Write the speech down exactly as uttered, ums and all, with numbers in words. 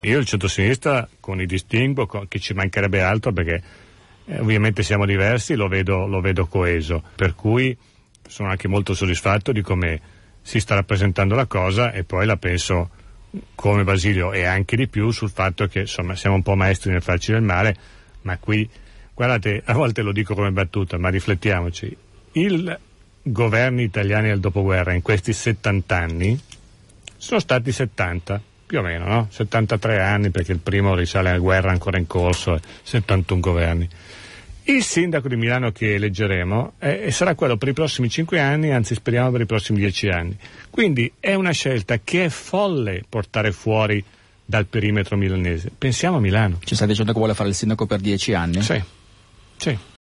Io il centrosinistra con i distinguo, con, che ci mancherebbe altro, perché eh, ovviamente siamo diversi, lo vedo, lo vedo coeso, per cui sono anche molto soddisfatto di come si sta rappresentando la cosa, e poi la penso come Basilio e anche di più sul fatto che insomma siamo un po' maestri nel farci del male, ma qui guardate, a volte lo dico come battuta, ma riflettiamoci, i governi italiani del dopoguerra in questi settanta anni sono stati settanta più o meno, no? settantatré anni, perché il primo risale alla guerra ancora in corso, settantuno governi. Il sindaco di Milano che eleggeremo eh, sarà quello per i prossimi cinque anni, anzi speriamo per i prossimi dieci anni. Quindi è una scelta che è folle portare fuori dal perimetro milanese. Pensiamo a Milano. Ci sta dicendo che vuole fare il sindaco per dieci anni? Sì, sì.